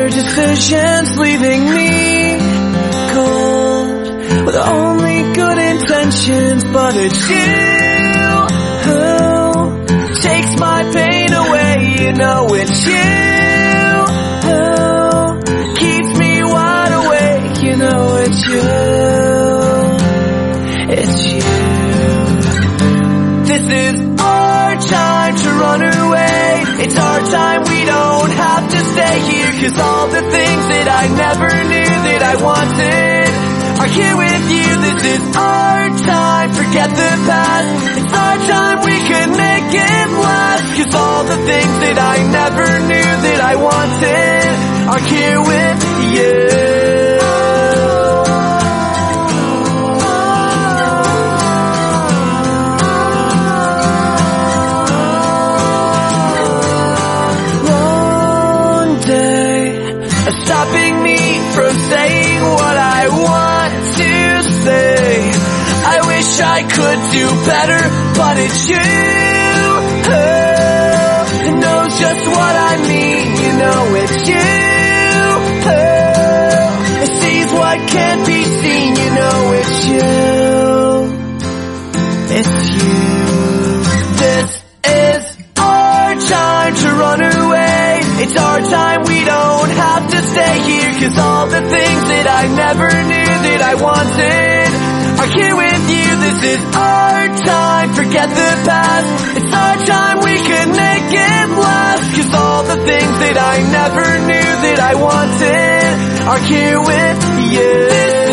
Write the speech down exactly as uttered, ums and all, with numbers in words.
your decisions, leaving me cold with only good intentions. But it's you who takes my pain away. You know it's you who keeps me wide awake. You know it's you, it's you. This is our time to run away. It's our time, we don't have to stay here. Cause all the things that I never knew that I wanted are here with you. This is our time, forget the past. It's our time, we can make it last. Cause all the things that I never knew that I wanted are here with you. Stopping me from saying what I want to say. I wish I could do better, but it's you who knows just what I mean. You know it's you who sees what can't be seen. You know it's you, it's you. This is our time to run away. It's our time, we don't have to stay here. Cause all the things that I never knew that I wanted are here with you. This is our time, forget the past. It's our time, we can make it last. Cause all the things that I never knew that I wanted are here with you.